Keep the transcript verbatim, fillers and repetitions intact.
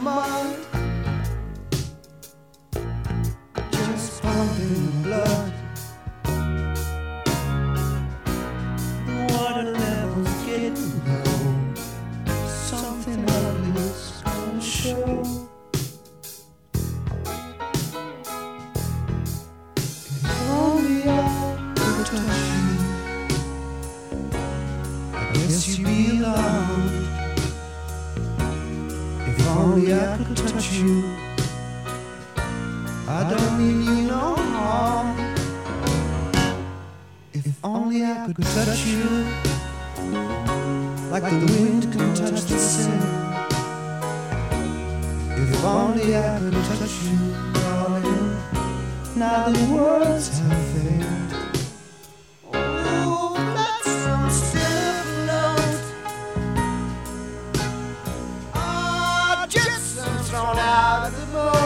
mind, just pumping blood. The water level's getting low, something ugli's gonna show. If only I could touch you, I guess you'd be alarmed. If only I could touch you, I don't mean you no harm. If only I could touch you, like the wind can touch the sand. If only I could touch you, darling, now the words have failed. Oh, that's some stiff note. Ah, just thrown out of the boat.